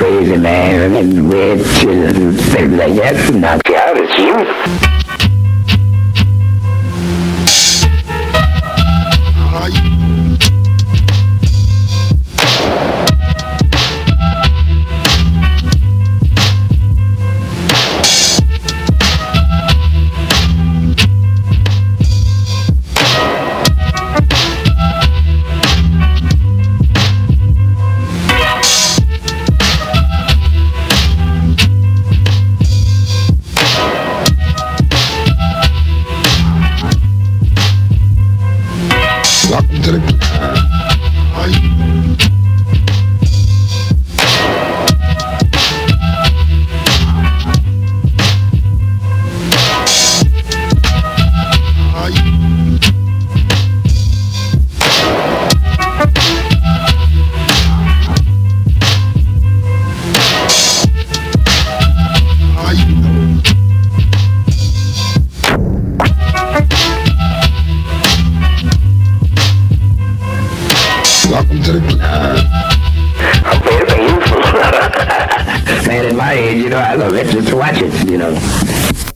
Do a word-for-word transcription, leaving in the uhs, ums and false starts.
crazy, man, and red chills and things like that to knock you out. It's you. Welcome to the club. How you? How you? How you know? Welcome to the club. I'm very painful. Man, at my age, you know, I love it to watch it, you know.